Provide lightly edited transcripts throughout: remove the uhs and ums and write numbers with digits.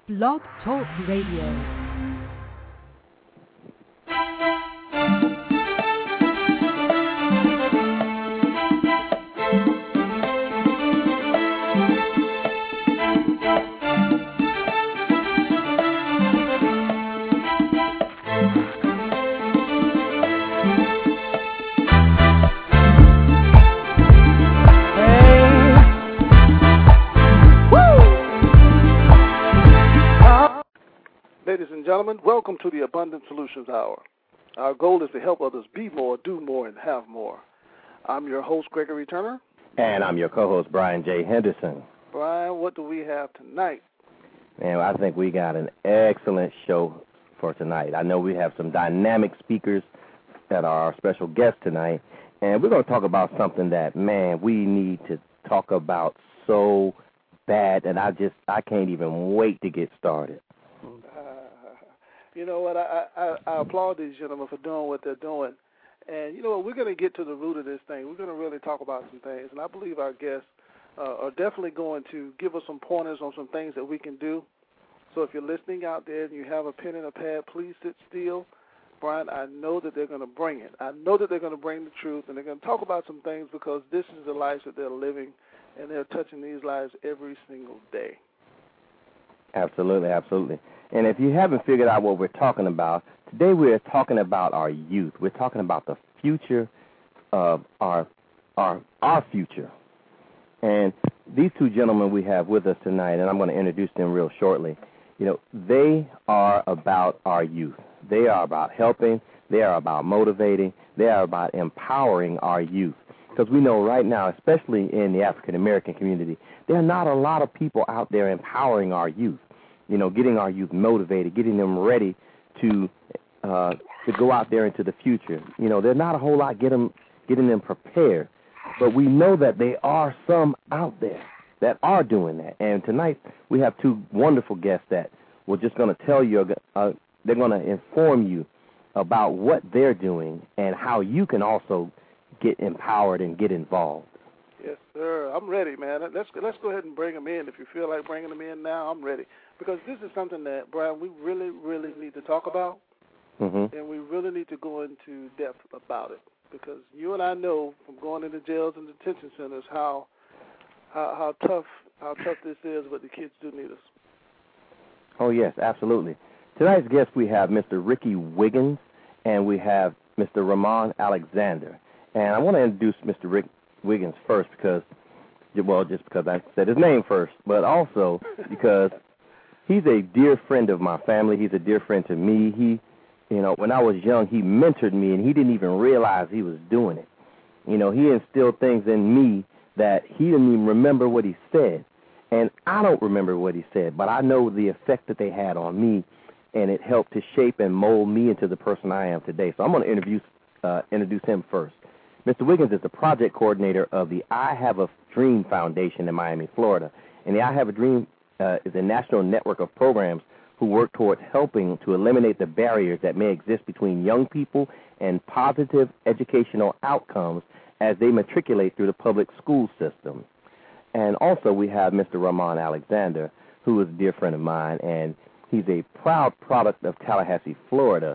Blog Talk Radio. Ladies and gentlemen, welcome to the Abundant Solutions Hour. Our goal is to help others be more, do more, and have more. I'm your host, Gregory Turner. And I'm your co-host, Brian J. Henderson. Brian, what do we have tonight? Man, I think we got an excellent show for tonight. I know we have some dynamic speakers that are our special guests tonight, and we're going to talk about something that, man, we need to talk about so bad, and I can't even wait to get started. You know what, I applaud these gentlemen for doing what they're doing. And you know what, we're going to get to the root of this thing. We're going to really talk about some things. And I believe our guests are definitely going to give us some pointers on some things that we can do. So if you're listening out there and you have a pen and a pad, please sit still. Brian, I know that they're going to bring it. I know that they're going to bring the truth, and they're going to talk about some things because this is the lives that they're living, and they're touching these lives every single day. Absolutely, absolutely. And if you haven't figured out what we're talking about, today we're talking about our youth. We're talking about the future of our future. And these two gentlemen we have with us tonight, and I'm going to introduce them real shortly, you know, they are about our youth. They are about helping. They are about motivating. They are about empowering our youth. Because we know right now, especially in the African-American community, there are not a lot of people out there empowering our youth, you know, getting our youth motivated, getting them ready to go out there into the future. You know, there's not a whole lot getting them prepared. But we know that there are some out there that are doing that. And tonight we have two wonderful guests that we're just going to tell you, they're going to inform you about what they're doing and how you can also get empowered and get involved. Yes, sir. I'm ready, man. Let's go ahead and bring them in. If you feel like bringing them in now, I'm ready. Because this is something that, Brian, we really, really need to talk about, and we really need to go into depth about it. Because you and I know from going into jails and detention centers how tough this is, but the kids do need us. Oh, yes, absolutely. Tonight's guest, we have Mr. Ricky Wiggins, and we have Mr. Ramon Alexander. And I want to introduce Mr. Rick Wiggins first because I said his name first, but also because he's a dear friend of my family. He's a dear friend to me. He, you know, when I was young, he mentored me, and he didn't even realize he was doing it. You know, he instilled things in me that he didn't even remember what he said. And I don't remember what he said, but I know the effect that they had on me, and it helped to shape and mold me into the person I am today. So I'm going to introduce him first. Mr. Wiggins is the project coordinator of the I Have a Dream Foundation in Miami, Florida. And the I Have a Dream is a national network of programs who work towards helping to eliminate the barriers that may exist between young people and positive educational outcomes as they matriculate through the public school system. And also we have Mr. Ramon Alexander, who is a dear friend of mine, and he's a proud product of Tallahassee, Florida.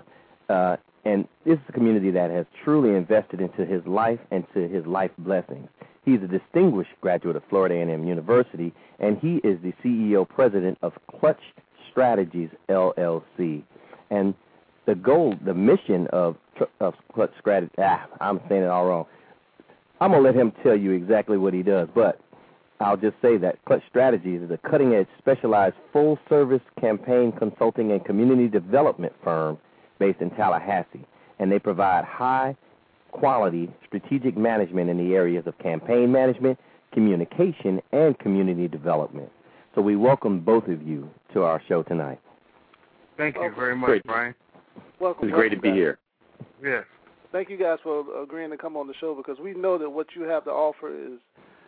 And this is a community that has truly invested into his life and to his life blessings. He's a distinguished graduate of Florida A&M University, and he is the CEO president of Clutch Strategies, LLC. And the mission of Clutch Strategies, I'm saying it all wrong. I'm going to let him tell you exactly what he does, but I'll just say that Clutch Strategies is a cutting-edge, specialized, full-service campaign consulting and community development firm based in Tallahassee, and they provide high-quality strategic management in the areas of campaign management, communication, and community development. So we welcome both of you to our show tonight. Thank you very much, Brian. Welcome. It's great to be here. Yes. Thank you guys for agreeing to come on the show because we know that what you have to offer is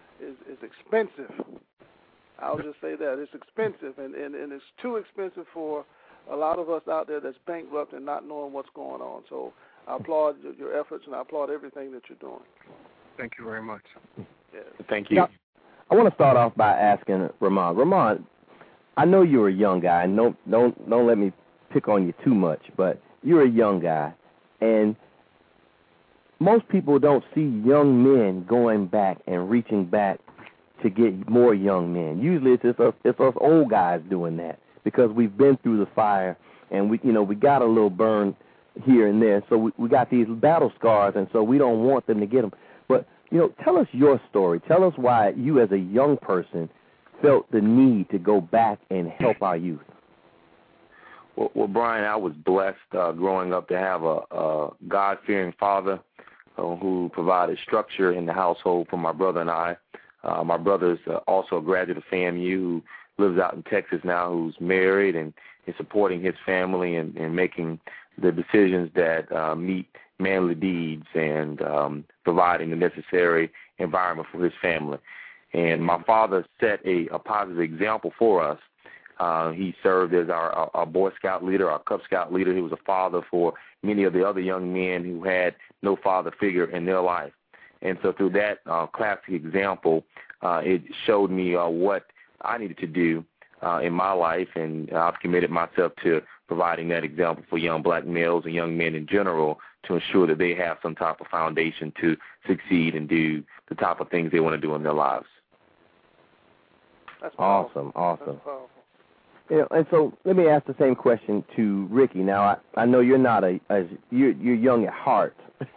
expensive. I'll just say that. It's expensive, and it's too expensive for a lot of us out there that's bankrupt and not knowing what's going on. So I applaud your efforts, and I applaud everything that you're doing. Thank you very much. Yes. Thank you. Now, I want to start off by asking Ramon. Ramon, I know you're a young guy, and don't let me pick on you too much, but you're a young guy, and most people don't see young men going back and reaching back to get more young men. Usually it's us old guys doing that because we've been through the fire and we got a little burn here and there, so we got these battle scars, and so we don't want them to get them. But tell us your story. Tell us why you, as a young person, felt the need to go back and help our youth. Well, Brian, I was blessed growing up to have a God-fearing father who provided structure in the household for my brother and I. My brother's also a graduate of FAMU who lives out in Texas now, who's married and is supporting his family and making the decisions that meet manly deeds and providing the necessary environment for his family. And my father set a positive example for us. He served as our Boy Scout leader, our Cub Scout leader. He was a father for many of the other young men who had no father figure in their life. And so through that classic example, it showed me what I needed to do in my life, and I've committed myself to providing that example for young black males and young men in general to ensure that they have some type of foundation to succeed and do the type of things they want to do in their lives. That's awesome. That's powerful. And so let me ask the same question to Ricky. Now, I know you're not you're young at heart.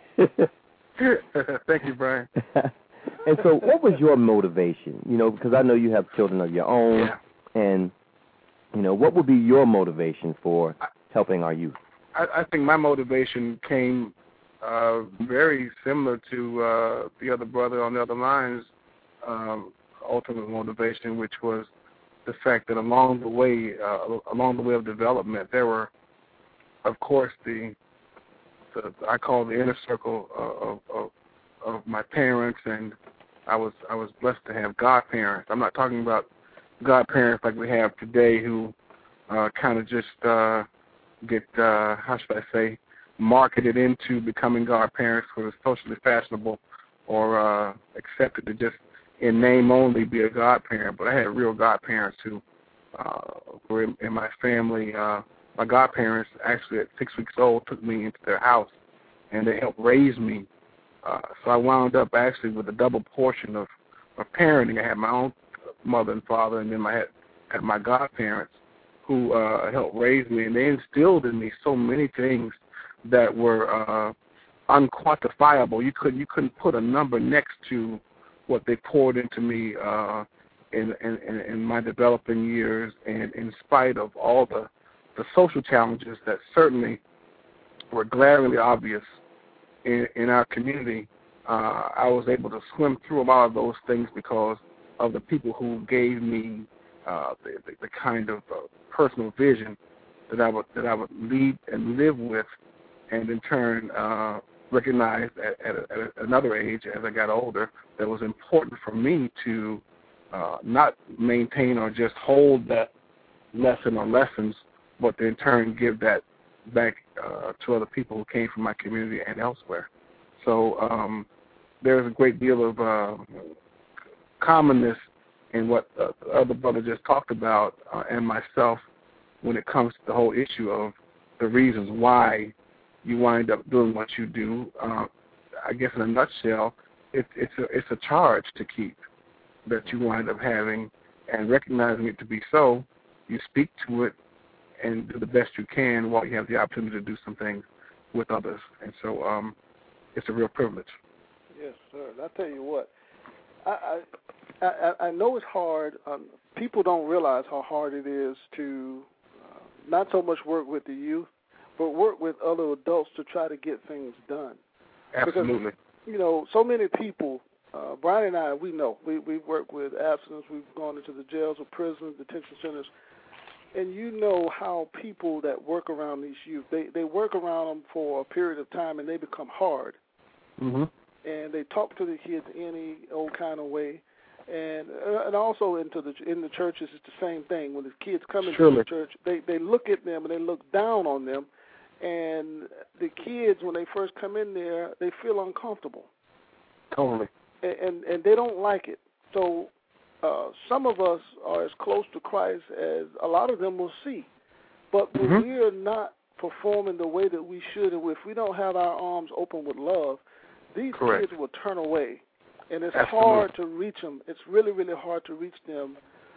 Thank you, Brian. And so what was your motivation? Because I know you have children of your own. Yeah. And, what would be your motivation for helping our youth? I think my motivation came very similar to the other brother on the other line's ultimate motivation, which was the fact that along the way of development, there were, of course, I call the inner circle of my parents, and I was blessed to have godparents. I'm not talking about godparents like we have today who kind of just get, how should I say, marketed into becoming godparents for the socially fashionable or accepted to just in name only be a godparent. But I had real godparents who were in my family. My godparents actually at 6 weeks old took me into their house and they helped raise me. So I wound up actually with a double portion of parenting. I had my own mother and father, and then I had my godparents who helped raise me, and they instilled in me so many things that were unquantifiable. You couldn't put a number next to what they poured into me in my developing years, and in spite of all the social challenges that certainly were glaringly obvious in our community, I was able to swim through a lot of those things because of the people who gave me the kind of personal vision that I would lead and live with, and in turn recognized at another age as I got older that was important for me to not maintain or just hold that lesson or lessons, but to in turn give that back to other people who came from my community and elsewhere. So there's a great deal of commonness in what the other brother just talked about and myself when it comes to the whole issue of the reasons why you wind up doing what you do. I guess in a nutshell, it's a charge to keep that you wind up having, and recognizing it to be so, you speak to it and do the best you can while you have the opportunity to do some things with others. And so it's a real privilege. Yes, sir. And I tell you what, I know it's hard. People don't realize how hard it is to not so much work with the youth, but work with other adults to try to get things done. Absolutely. Because, so many people, Brian and I, we know. We work with abstinence. We've gone into the jails or prisons, detention centers. And you know how people that work around these youth, they work around them for a period of time and they become hard. Mm-hmm. And they talk to the kids any old kind of way. And also in the churches, it's the same thing. When the kids come into the church, they look at them and they look down on them. And the kids, when they first come in there, they feel uncomfortable. Totally. And they don't like it. So some of us are as close to Christ as a lot of them will see. But when we are not performing the way that we should, and if we don't have our arms open with love, these kids will turn away. And it's hard to reach them. It's really, really hard to reach them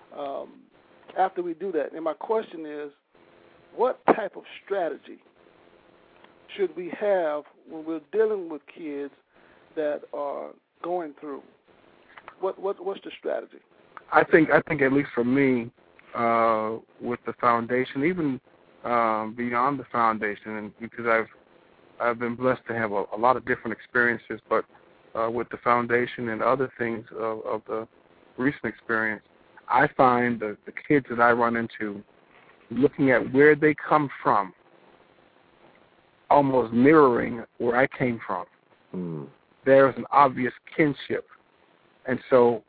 after we do that. And my question is, what type of strategy should we have when we're dealing with kids that are going through? What's the strategy? I think at least for me, with the foundation, even beyond the foundation, and because I've been blessed to have a lot of different experiences, but with the foundation and other things of the recent experience, I find the kids that I run into, looking at where they come from, almost mirroring where I came from. There's an obvious kinship, and so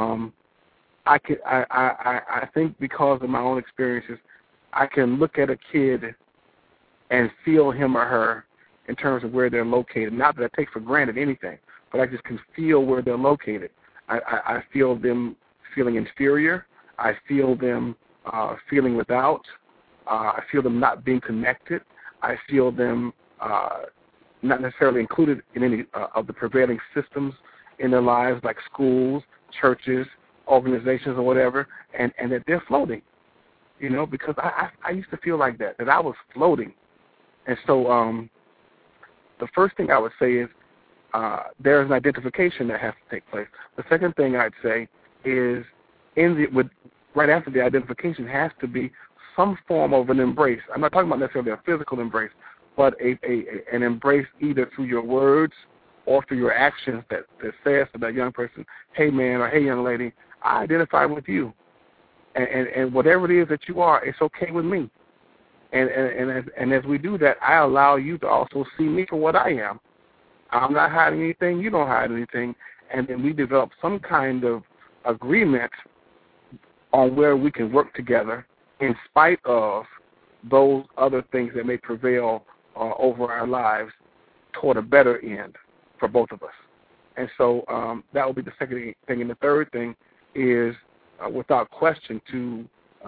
I think because of my own experiences, I can look at a kid and feel him or her in terms of where they're located. Not that I take for granted anything, but I just can feel where they're located. I feel them feeling inferior. I feel them feeling without. I feel them not being connected. I feel them not necessarily included in any of the prevailing systems in their lives, like schools, churches, organizations, or whatever, and that they're floating, because I used to feel like that I was floating. And so the first thing I would say is there is an identification that has to take place. The second thing I'd say is right after the identification has to be some form of an embrace. I'm not talking about necessarily a physical embrace, but an embrace either through your words or through your actions that says to that young person, hey, man, or hey, young lady, I identify with you. And whatever it is that you are, it's okay with me. And as we do that, I allow you to also see me for what I am. I'm not hiding anything. You don't hide anything. And then we develop some kind of agreement on where we can work together in spite of those other things that may prevail over our lives toward a better end for both of us. And so that will be the second thing. And the third thing is, without question, to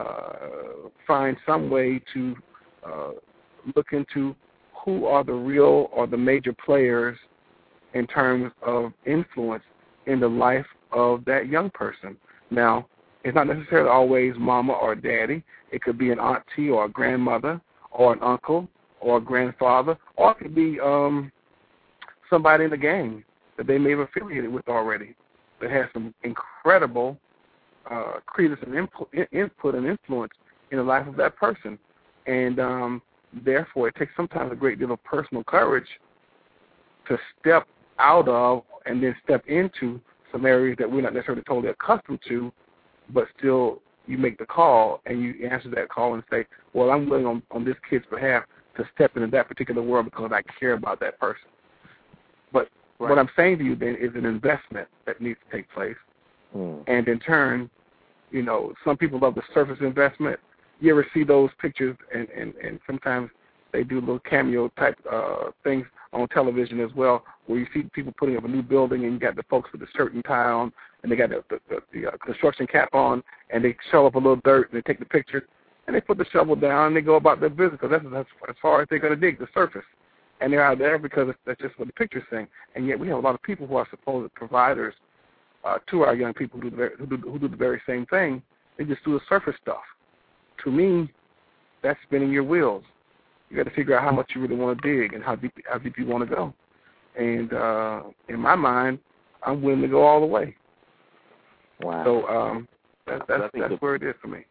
find some way to look into who are the real or the major players in terms of influence in the life of that young person. Now, it's not necessarily always mama or daddy. It could be an auntie or a grandmother or an uncle or a grandfather, or it could be somebody in the gang that they may have affiliated with already that has some incredible credence and input and influence in the life of that person. And therefore, it takes sometimes a great deal of personal courage to step out of and then step into some areas that we're not necessarily totally accustomed to, but still you make the call and you answer that call and say, well, I'm willing on this kid's behalf to step into that particular world because I care about that person. But what I'm saying to you then is an investment that needs to take place. And in turn, some people love the surface investment. You ever see those pictures, and sometimes they do little cameo type things on television as well, where you see people putting up a new building and you got the folks with the shirt and tie on, and they got the construction cap on, and they shovel up a little dirt and they take the picture, and they put the shovel down and they go about their business because that's as far as they're going to dig, the surface. And they're out there because that's just what the picture's saying. And yet we have a lot of people who are supposed providers to our young people who do the very same thing. They just do the surface stuff. To me, that's spinning your wheels. You got to figure out how much you really want to dig and how deep you want to go. And in my mind, I'm willing to go all the way. Wow. So that's where it is for me.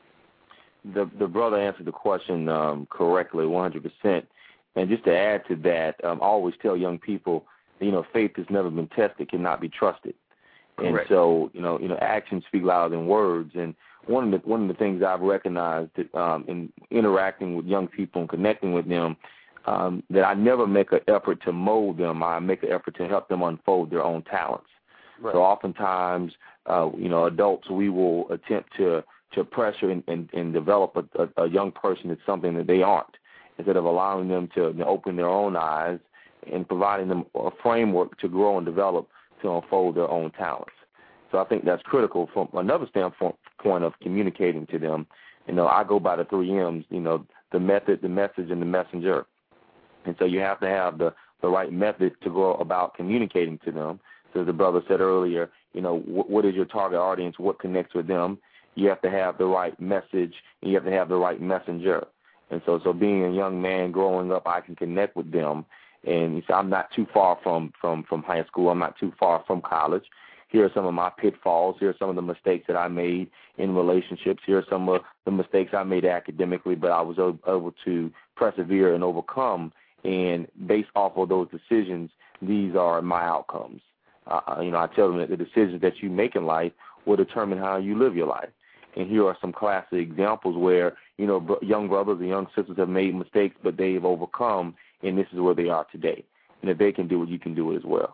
The brother answered the question correctly, 100%. And just to add to that, I always tell young people, faith has never been tested, cannot be trusted. Correct. And so, actions speak louder than words. And one of the things I've recognized that, in interacting with young people and connecting with them, that I never make an effort to mold them. I make an effort to help them unfold their own talents. Right. So oftentimes, adults, we will attempt to pressure and develop a young person at something that they aren't, instead of allowing them to open their own eyes and providing them a framework to grow and develop to unfold their own talents. So I think that's critical from another standpoint of communicating to them. I go by the 3 M's, the method, the message, and the messenger. And so you have to have the right method to go about communicating to them. So as the brother said earlier, what is your target audience? What connects with them? You have to have the right message, and you have to have the right messenger. And so being a young man growing up, I can connect with them. And so I'm not too far from high school. I'm not too far from college. Here are some of my pitfalls. Here are some of the mistakes that I made in relationships. Here are some of the mistakes I made academically, but I was able to persevere and overcome. And based off of those decisions, these are my outcomes. I tell them that the decisions that you make in life will determine how you live your life. And here are some classic examples where, young brothers and young sisters have made mistakes, but they've overcome, and this is where they are today. And if they can do it, you can do it as well.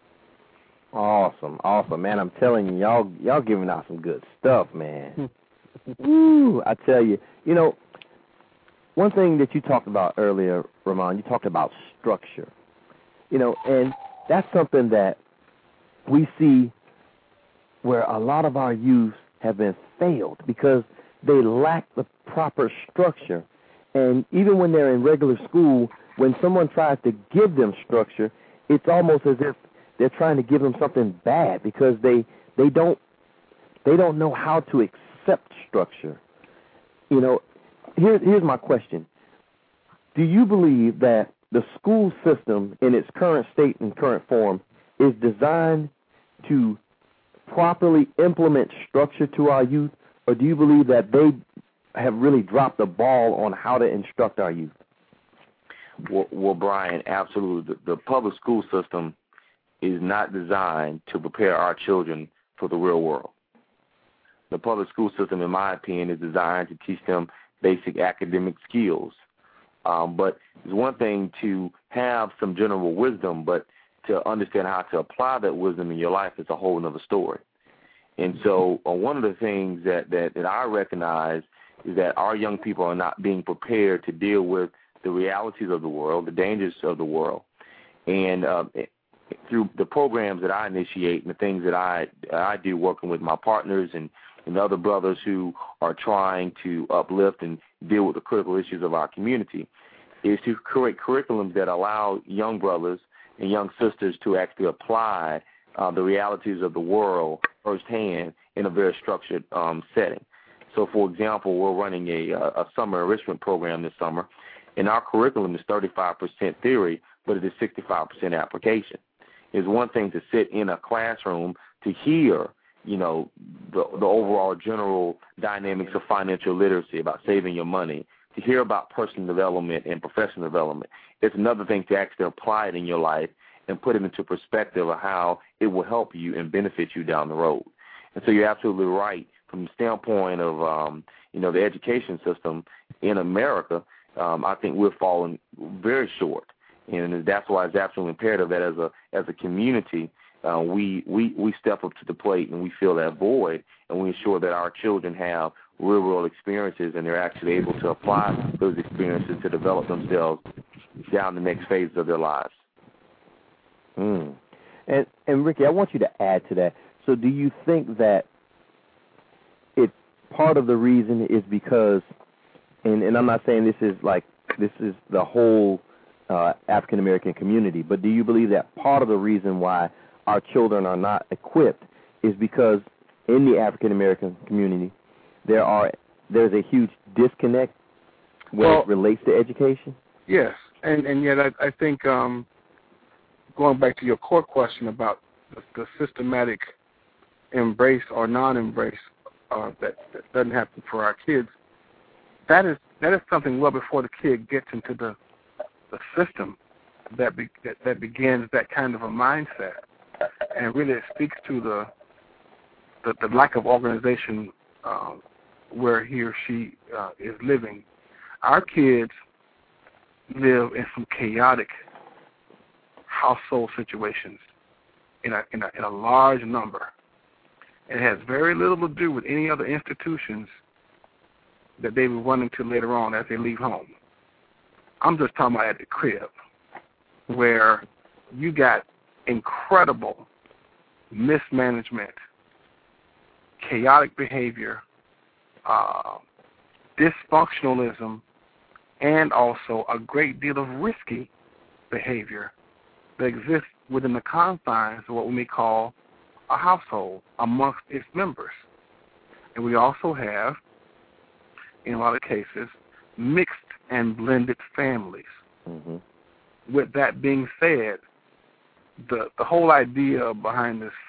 Awesome, man. I'm telling you, y'all giving out some good stuff, man. Woo, I tell you. One thing that you talked about earlier, Ramon, you talked about structure. And that's something that we see where a lot of our youth have been failed because they lack the proper structure. And even when they're in regular school, when someone tries to give them structure, it's almost as if they're trying to give them something bad because they don't know how to accept structure. Here's my question. Do you believe that the school system in its current state and current form is designed to properly implement structure to our youth, or do you believe that they have really dropped the ball on how to instruct our youth? Well, Brian, absolutely. The public school system is not designed to prepare our children for the real world. The public school system, in my opinion, is designed to teach them basic academic skills. But it's one thing to have some general wisdom, but to understand how to apply that wisdom in your life is a whole other story. And so one of the things that I recognize is that our young people are not being prepared to deal with the realities of the world, the dangers of the world. And through the programs that I initiate and the things that I do working with my partners and other brothers who are trying to uplift and deal with the critical issues of our community, is to create curriculums that allow young brothers and young sisters to actually apply the realities of the world firsthand in a very structured setting. So, for example, we're running a summer enrichment program this summer, and our curriculum is 35% theory, but it is 65% application. It's one thing to sit in a classroom to hear, the overall general dynamics of financial literacy, about saving your money, to hear about personal development and professional development. It's another thing to actually apply it in your life and put it into perspective of how it will help you and benefit you down the road. And so you're absolutely right. From the standpoint of, the education system in America, I think we're falling very short. And that's why it's absolutely imperative that as a community, we step up to the plate and we fill that void, and we ensure that our children have real-world experiences and they're actually able to apply those experiences to develop themselves down the next phase of their lives. And Ricky, I want you to add to that. So do you think that part of the reason is because, and I'm not saying this is the whole African-American community, but do you believe that part of the reason why our children are not equipped is because in the African-American community there's a huge disconnect when it relates to education? Yes, and yet I think going back to your core question about the systematic embrace or non-embrace that doesn't happen for our kids, that is something well before the kid gets into the system that begins that kind of a mindset, and really it speaks to the lack of organization where he or she is living. Our kids live in some chaotic household situations in a large number. It has very little to do with any other institutions that they will run into later on as they leave home. I'm just talking about at the crib, where you got incredible mismanagement chaotic behavior, dysfunctionalism, and also a great deal of risky behavior that exists within the confines of what we may call a household amongst its members. And we also have, in a lot of cases, mixed and blended families. Mm-hmm. With that being said, the whole idea behind this,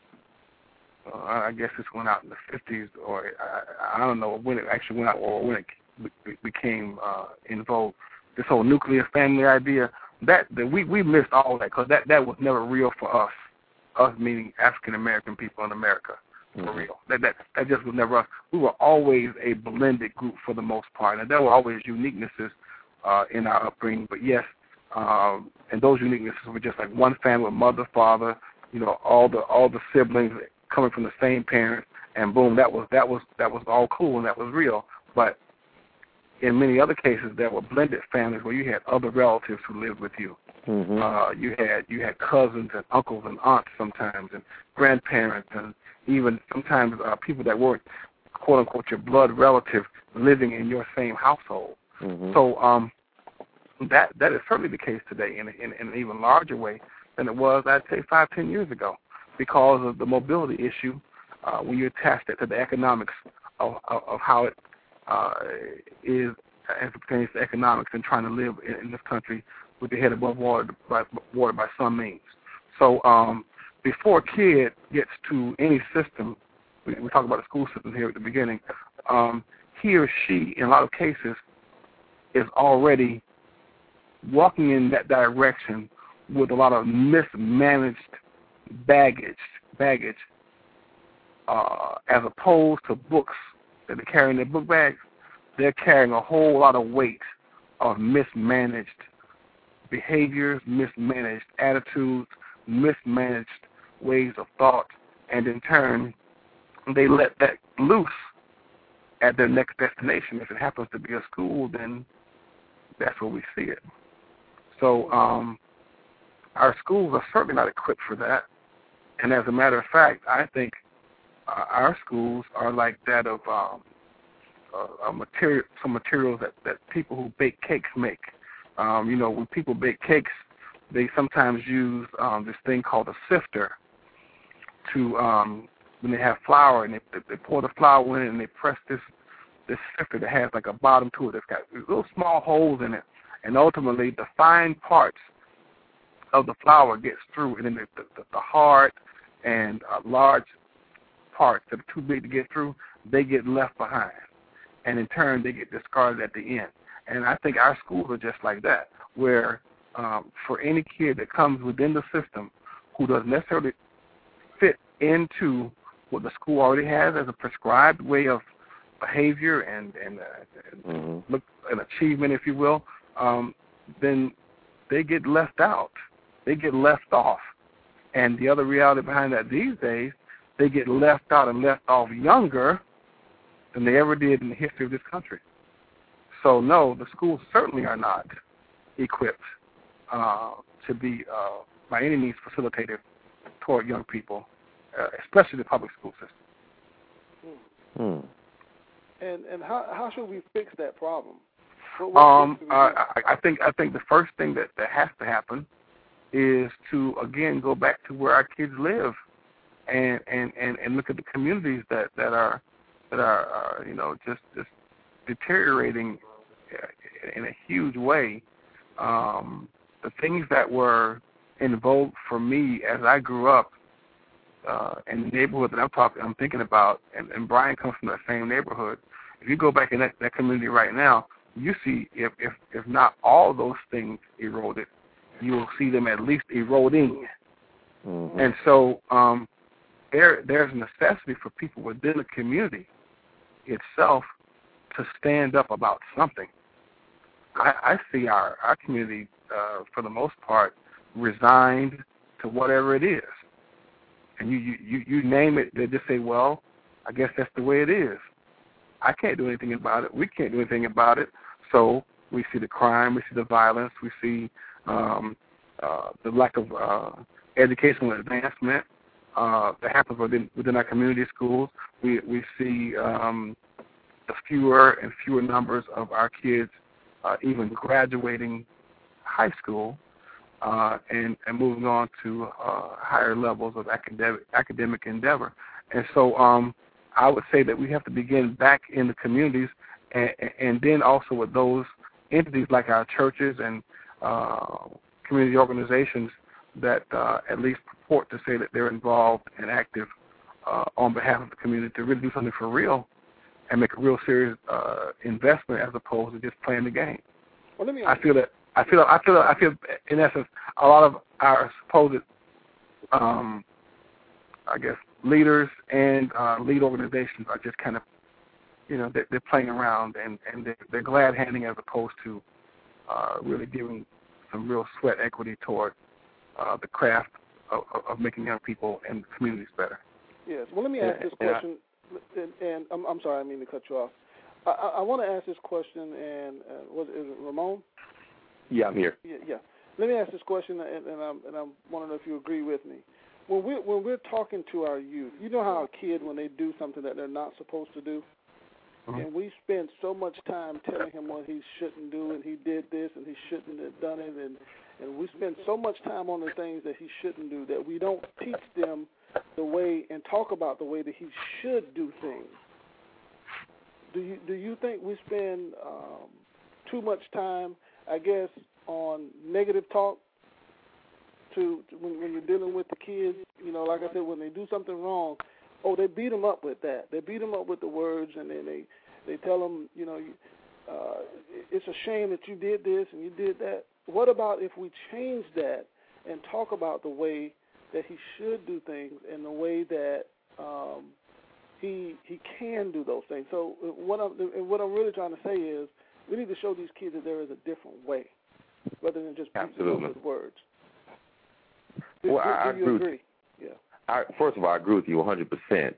I guess this went out in the 50s, or I don't know when it actually went out or when it became in vogue, this whole nuclear family idea, that we missed all that, because that was never real for us meaning African-American people in America, for real. That just was never us. We were always a blended group for the most part, and there were always uniquenesses in our upbringing, but yes, and those uniquenesses were just like one family, mother, father, all the siblings coming from the same parents, and boom, that was all cool and that was real. But in many other cases, there were blended families where you had other relatives who lived with you. Mm-hmm. You had cousins and uncles and aunts sometimes, and grandparents, and even sometimes people that weren't quote unquote your blood relative living in your same household. Mm-hmm. So that is certainly the case today in an even larger way than it was, I'd say, 5-10 years ago, because of the mobility issue. When you attach that to the economics of how it is as it pertains to economics and trying to live in this country with your head above water by some means. So before a kid gets to any system, we talk about the school system here at the beginning, he or she, in a lot of cases, is already walking in that direction with a lot of mismanaged baggage, as opposed to books that they carry in their book bags. They're carrying a whole lot of weight of mismanaged behaviors, mismanaged attitudes, mismanaged ways of thought, and in turn, they let that loose at their next destination. If it happens to be a school, then that's where we see it. So our schools are certainly not equipped for that. And as a matter of fact, I think our schools are like that of some materials that people who bake cakes make. When people bake cakes, they sometimes use this thing called a sifter to, when they have flour, and they pour the flour in and they press this sifter that has like a bottom to it that's got little small holes in it, and ultimately the fine parts of the flour gets through, and then the hard and large parts that are too big to get through, they get left behind, and in turn they get discarded at the end. And I think our schools are just like that, where for any kid that comes within the system who doesn't necessarily fit into what the school already has as a prescribed way of behavior and look an achievement, if you will, then they get left out. They get left off. And the other reality behind that these days, they get left out and left off younger than they ever did in the history of this country. So, no, the schools certainly are not equipped to be, by any means, facilitative toward young people, especially the public school system. And how should we fix that problem? I think the first thing that has to happen is to, again, go back to where our kids live and look at the communities that are just deteriorating in a huge way. The things that were in vogue for me as I grew up in the neighborhood that I'm thinking about, and Brian comes from that same neighborhood. If you go back in that community right now, you see if not all those things eroded, you will see them at least eroding. Mm-hmm. And so there's a necessity for people within the community itself to stand up about something. I see our community, for the most part, resigned to whatever it is. And you name it, they just say, well, I guess that's the way it is. I can't do anything about it. We can't do anything about it. So we see the crime, we see the violence, we see the lack of educational advancement, that happens within our community schools. We see the fewer and fewer numbers of our kids even graduating high school and moving on to higher levels of academic endeavor. And so I would say that we have to begin back in the communities and then also with those entities like our churches and community organizations that at least purport to say that they're involved and active on behalf of the community to really do something for real and make a real serious investment as opposed to just playing the game. Well, let me I feel in essence a lot of our supposed I guess leaders and lead organizations are just kind of, they're playing around and they're glad handing as opposed to really giving some real sweat equity toward the craft of making young people and communities better. Yes. Well, let me ask this question, and I'm sorry, I didn't mean to cut you off. I want to ask this question, and is it Ramon? Yeah, I'm here. Yeah. Let me ask this question, and I want to know if you agree with me. When we're talking to our youth, you know how a kid, when they do something that they're not supposed to do, and we spend so much time telling him what he shouldn't do, and he did this, and he shouldn't have done it, and we spend so much time on the things that he shouldn't do that we don't teach them the way and talk about the way that he should do things. Do you think we spend too much time, I guess, on negative talk when you're dealing with the kids? Like I said, when they do something wrong, they beat them up with that. They beat them up with the words, and then they tell them, it's a shame that you did this and you did that. What about if we change that and talk about the way that he should do things and the way that he can do those things? So what I'm really trying to say is we need to show these kids that there is a different way rather than just beating them up with words. Do you agree? Yeah. First of all, I agree with you 100%.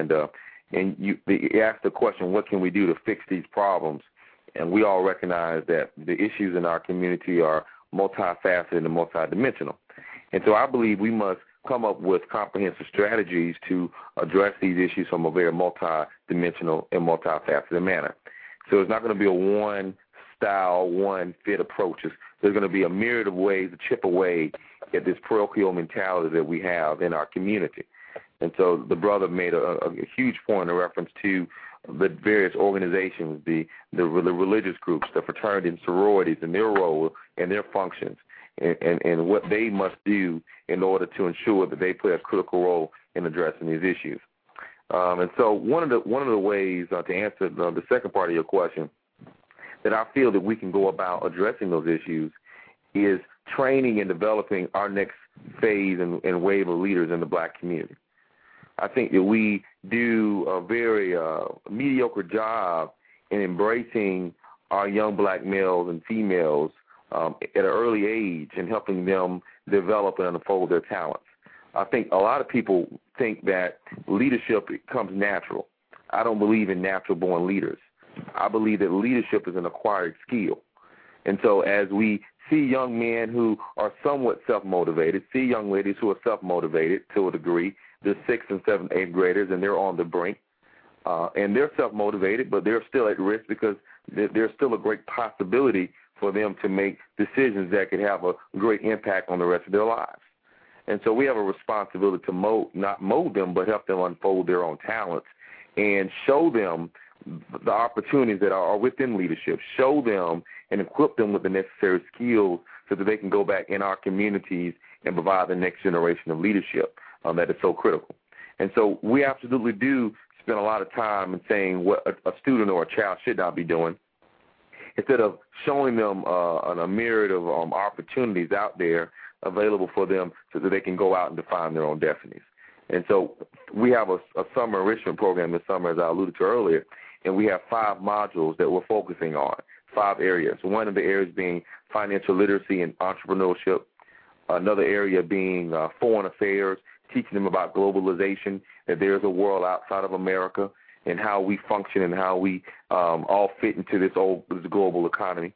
And you asked the question, what can we do to fix these problems? And we all recognize that the issues in our community are multifaceted and multidimensional. And so I believe we must come up with comprehensive strategies to address these issues from a very multidimensional and multifaceted manner. So it's not going to be a one-style, one-fit approach. There's going to be a myriad of ways to chip away at this parochial mentality that we have in our community. And so the brother made a huge point in reference to the various organizations, the religious groups, the fraternities and sororities, and their role and their functions, and what they must do in order to ensure that they play a critical role in addressing these issues. And so one of the ways to answer the second part of your question that I feel that we can go about addressing those issues is training and developing our next phase and wave of leaders in the black community. I think that we do a very mediocre job in embracing our young black males and females at an early age and helping them develop and unfold their talents. I think a lot of people think that leadership comes natural. I don't believe in natural-born leaders. I believe that leadership is an acquired skill. And so as we see young men who are somewhat self-motivated, see young ladies who are self-motivated to a degree, they're 6th and 7th, 8th graders, and they're on the brink. And they're self-motivated, but they're still at risk because there's still a great possibility for them to make decisions that could have a great impact on the rest of their lives. And so we have a responsibility to not mold them, but help them unfold their own talents and show them the opportunities that are within leadership, show them and equip them with the necessary skills so that they can go back in our communities and provide the next generation of leadership that is so critical. And so we absolutely do spend a lot of time in saying what a student or a child should not be doing, instead of showing them a myriad of opportunities out there available for them so that they can go out and define their own destinies. And so we have a summer enrichment program this summer, as I alluded to earlier, and we have 5 modules that we're focusing on, 5 areas. One of the areas being financial literacy and entrepreneurship, another area being foreign affairs, teaching them about globalization, that there's a world outside of America, and how we function and how we all fit into this global economy.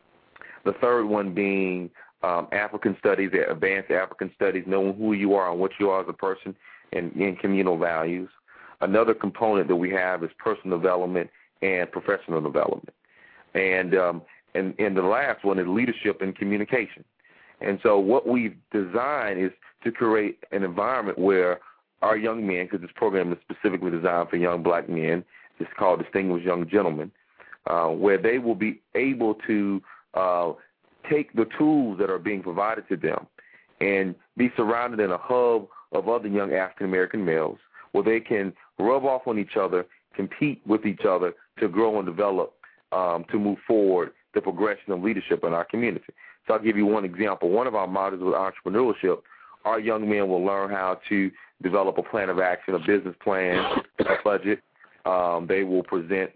The third one being African studies, advanced African studies, knowing who you are and what you are as a person, and communal values. Another component that we have is personal development and professional development. And the last one is leadership and communication. And so what we've designed is to create an environment where our young men, because this program is specifically designed for young black men, it's called Distinguished Young Gentlemen, where they will be able to take the tools that are being provided to them and be surrounded in a hub of other young African-American males where they can rub off on each other, compete with each other to grow and develop, to move forward the progression of leadership in our community. So I'll give you one example. One of our models with entrepreneurship, our young men will learn how to develop a plan of action, a business plan, a budget. They will present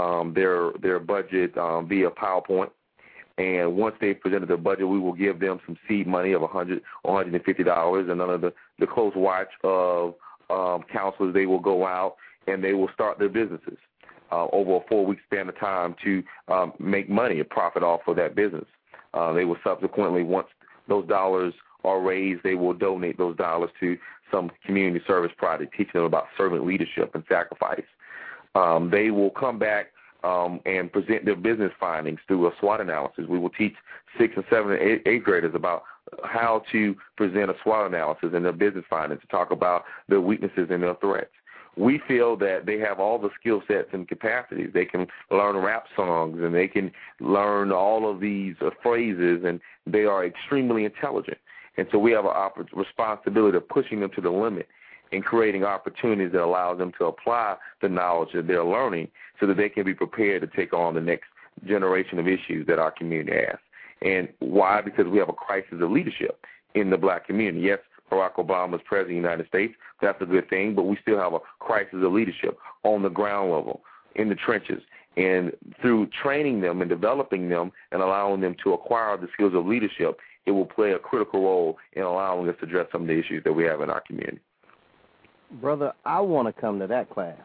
their budget via PowerPoint. And once they've presented their budget, we will give them some seed money of $100 or $150, and under the close watch of counselors, they will go out and they will start their businesses over a 4-week span of time to make money, a profit off of that business. They will subsequently, once those dollars are raised, they will donate those dollars to some community service project, teaching them about servant leadership and sacrifice. They will come back and present their business findings through a SWOT analysis. We will teach 6th and 7th and 8th graders about how to present a SWOT analysis in their business findings, to talk about their weaknesses and their threats. We feel that they have all the skill sets and capacities. They can learn rap songs, and they can learn all of these phrases, and they are extremely intelligent. And so we have a responsibility of pushing them to the limit and creating opportunities that allow them to apply the knowledge that they're learning so that they can be prepared to take on the next generation of issues that our community has. And why? Because we have a crisis of leadership in the black community. Yes, Barack Obama is president of the United States. That's a good thing, but we still have a crisis of leadership on the ground level, in the trenches. And through training them and developing them and allowing them to acquire the skills of leadership, it will play a critical role in allowing us to address some of the issues that we have in our community. Brother, I want to come to that class.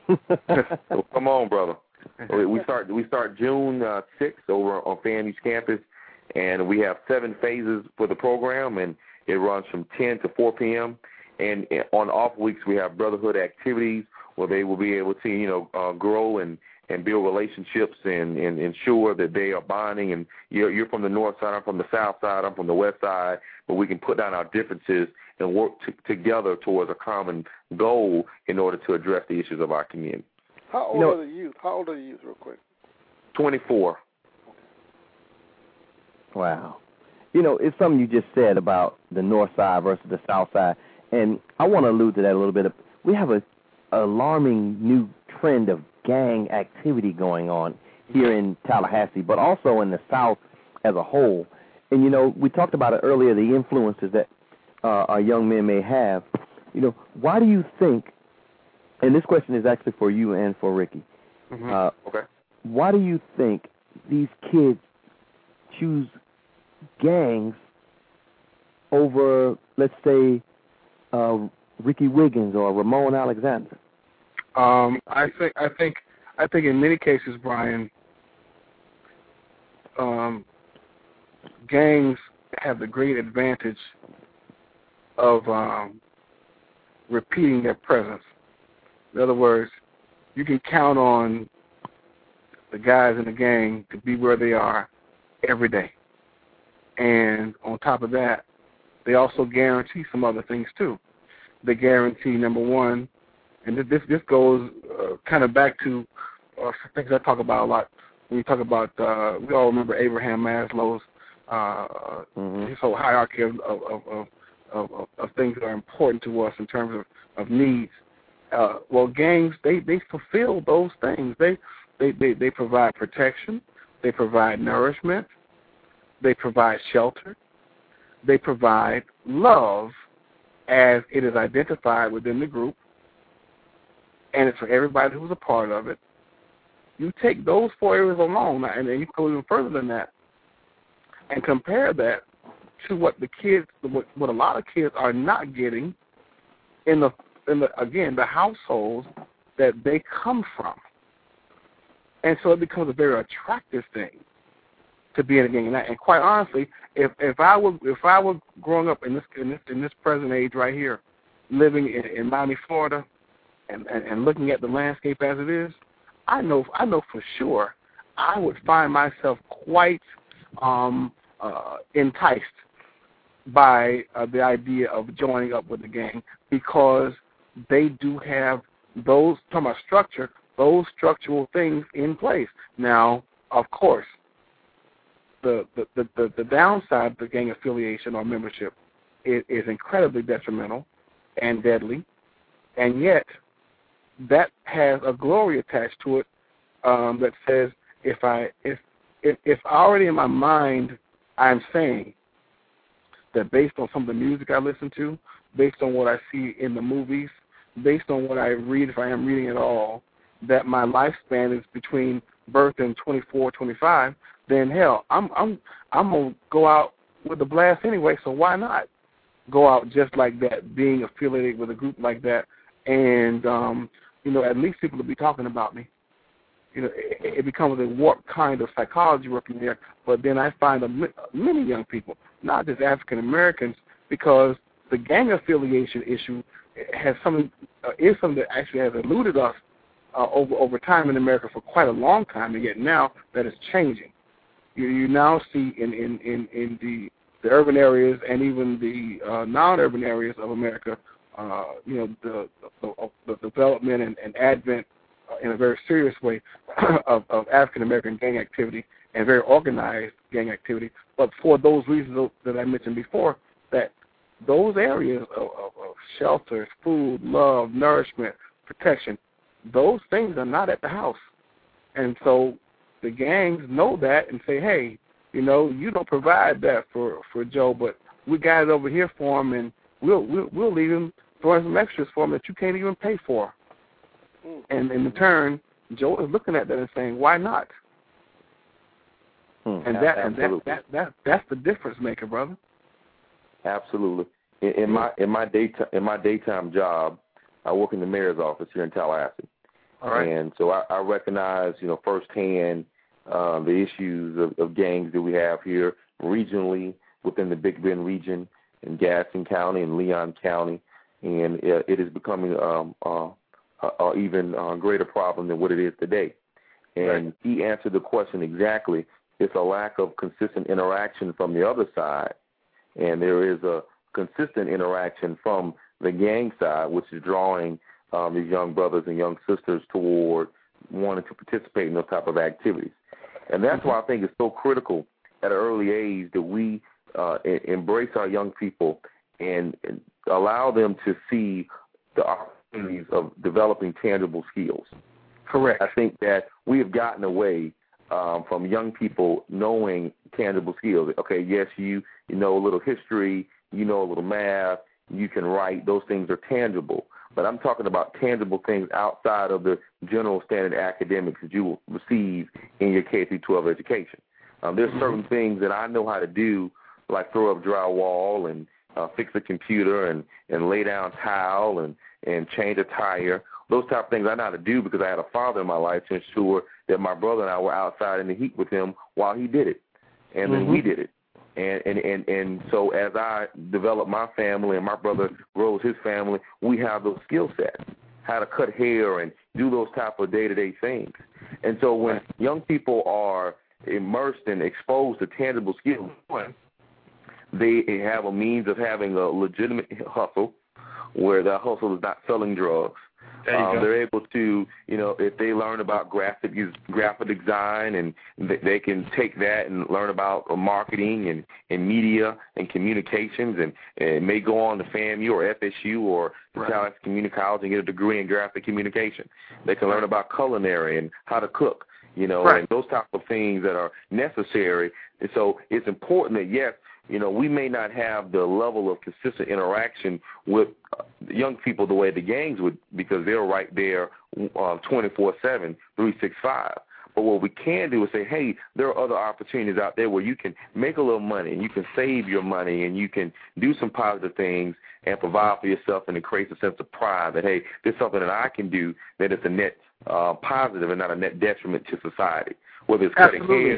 Well, come on, brother. We start June 6th over on FAMU's campus, and we have 7 phases for the program, and it runs from 10 to 4 p.m. And on off weeks, we have brotherhood activities where they will be able to, grow and build relationships and ensure that they are bonding. And you're from the north side, I'm from the south side, I'm from the west side, but we can put down our differences and work together towards a common goal in order to address the issues of our community. How old are the youth? How old are the youth, real quick? 24. Wow. It's something you just said about the north side versus the south side, and I want to allude to that a little bit. We have an alarming new trend of gang activity going on here in Tallahassee, but also in the South as a whole. And, we talked about it earlier, the influences that our young men may have. Why do you think, and this question is actually for you and for Ricky, okay. Why do you think these kids choose gangs over, let's say, Ricky Wiggins or Ramon Alexander? I think in many cases, Brian, gangs have the great advantage of repeating their presence. In other words, you can count on the guys in the gang to be where they are every day. And on top of that, they also guarantee some other things too. They guarantee, number one, and this goes kind of back to things I talk about a lot. When you talk about, we all remember Abraham Maslow's his whole hierarchy of things that are important to us in terms of needs. Well, gangs, they fulfill those things. They provide protection. They provide nourishment. They provide shelter. They provide love as it is identified within the group, and it's for everybody who's a part of it. You take those 4 areas alone, and then you go even further than that, and compare that to what a lot of kids are not getting in the households that they come from, and so it becomes a very attractive thing to be in a gang. And quite honestly, if I were growing up in this present age right here, living in Miami, Florida, and looking at the landscape as it is, I know for sure I would find myself quite enticed by the idea of joining up with the gang, because they do have those, talking about structure, those structural things in place. Now, of course, the downside of the gang affiliation or membership is incredibly detrimental and deadly, and yet that has a glory attached to it that says if already in my mind I'm saying that based on some of the music I listen to, based on what I see in the movies, based on what I read, if I am reading at all, that my lifespan is between birth and 24, 25, then hell, I'm gonna go out with a blast anyway. So why not go out just like that, being affiliated with a group like that, and at least people will be talking about me. It becomes a warped kind of psychology working there. But then I find many young people, not just African Americans, because the gang affiliation issue is something that actually has eluded us over time in America for quite a long time, and yet now that is changing. You now see in the urban areas and even the non-urban areas of America, the development and advent in a very serious way of African American gang activity and very organized gang activity. But for those reasons that I mentioned before, that those areas of shelter, food, love, nourishment, protection, those things are not at the house. And so the gangs know that and say, hey, you don't provide that for Joe, but we got it over here for him, and we'll leave him throwing some extras for him that you can't even pay for. And in return, Joe is looking at that and saying, why not? And that's the difference maker, brother. Absolutely. In my daytime job, I work in the mayor's office here in Tallahassee. All right. And so I recognize, firsthand the issues of gangs that we have here regionally within the Big Bend region in Gaston County and Leon County, and it is becoming even greater problem than what it is today. And right. He answered the question exactly. It's a lack of consistent interaction from the other side, and there is a consistent interaction from the gang side, which is drawing these young brothers and young sisters toward wanting to participate in those type of activities. And that's why I think it's so critical at an early age that we embrace our young people and allow them to see the opportunities of developing tangible skills. Correct. I think that we have gotten away from young people knowing tangible skills. Okay, yes, you know a little history, you know a little math, you can write. Those things are tangible. But I'm talking about tangible things outside of the general standard academics that you will receive in your K-12 education. There's certain things that I know how to do, like throw up drywall and fix a computer and lay down tile and change a tire. Those type of things I know how to do because I had a father in my life to ensure that my brother and I were outside in the heat with him while he did it, and then we did it. And so as I develop my family and my brother grows his family, we have those skill sets, how to cut hair and do those type of day-to-day things. And so when young people are immersed and exposed to tangible skills, they have a means of having a legitimate hustle where that hustle is not selling drugs. They're able to, if they learn about graphic design, and they can take that and learn about marketing and media and communications, and may go on to FAMU or FSU or the Tallahassee Community College and get a degree in graphic communication. They can learn about culinary and how to cook, and those type of things that are necessary. And so it's important that, yes, we may not have the level of consistent interaction with young people the way the gangs would, because they're right there 24/7, 365. But what we can do is say, hey, there are other opportunities out there where you can make a little money and you can save your money and you can do some positive things and provide for yourself, and it creates a sense of pride that, hey, there's something that I can do that is a net positive and not a net detriment to society. Whether it's cutting hair,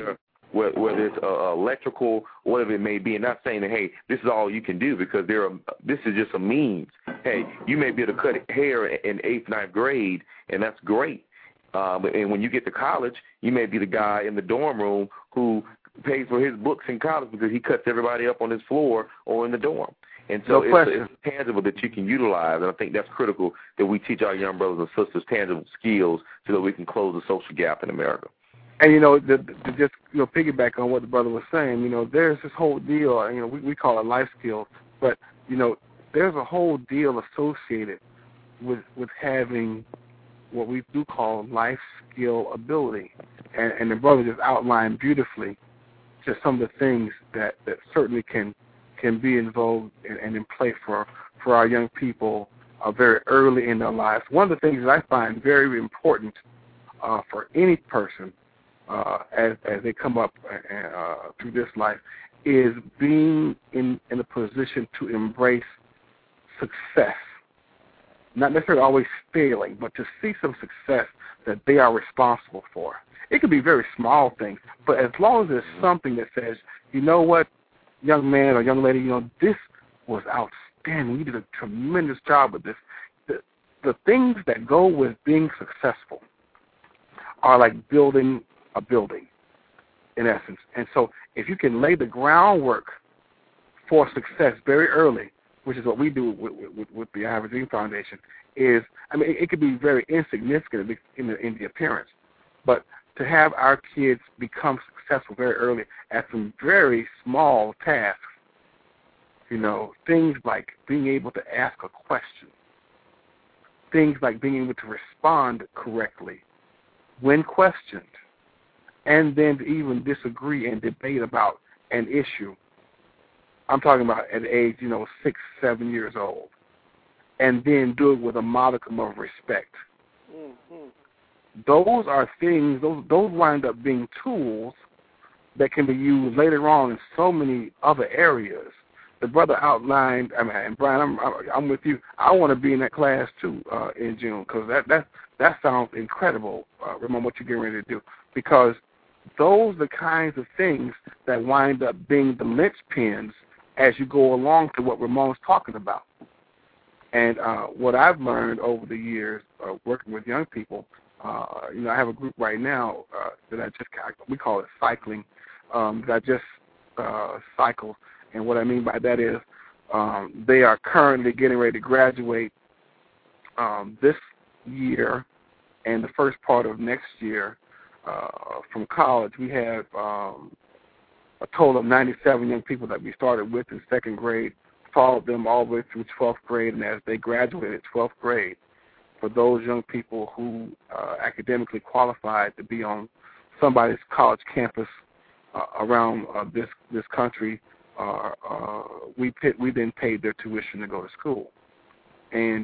whether it's electrical, whatever it may be, and not saying that, hey, this is all you can do, because this is just a means. Hey, you may be able to cut hair in 8th, 9th grade, and that's great. And when you get to college, you may be the guy in the dorm room who pays for his books in college because he cuts everybody up on his floor or in the dorm. And so it's tangible that you can utilize, and I think that's critical, that we teach our young brothers and sisters tangible skills so that we can close the social gap in America. And, just piggyback on what the brother was saying, there's this whole deal, we call it life skills, but, there's a whole deal associated with having what we do call life skill ability. And the brother just outlined beautifully just some of the things that certainly can be in vogue and in play for our young people very early in their lives. One of the things that I find very important for any person as they come up through this life is being in a position to embrace success. Not necessarily always failing, but to see some success that they are responsible for. It could be very small things, but as long as there's something that says, you know what, young man or young lady, this was outstanding. You did a tremendous job with this. The things that go with being successful are like building a building, in essence. And so if you can lay the groundwork for success very early, which is what we do with the Average Dream Foundation, it could be very insignificant in the appearance, but to have our kids become successful very early at some very small tasks, things like being able to ask a question, things like being able to respond correctly when questioned, and then to even disagree and debate about an issue. I'm talking about at age, 6, 7 years old, and then do it with a modicum of respect. Mm-hmm. Those are things, those wind up being tools that can be used later on in so many other areas. The brother outlined, and Brian, I'm with you. I want to be in that class too in June, because that sounds incredible, Ramon, what you're getting ready to do, because those are the kinds of things that wind up being the linchpins as you go along to what Ramon's talking about. And what I've learned over the years working with young people, I have a group right now that we call it cycling, that I just cycle. And what I mean by that is they are currently getting ready to graduate this year and the first part of next year from college. We have a total of 97 young people that we started with in second grade, followed them all the way through 12th grade, and as they graduated 12th grade, for those young people who academically qualified to be on somebody's college campus around this country, we then paid their tuition to go to school. And,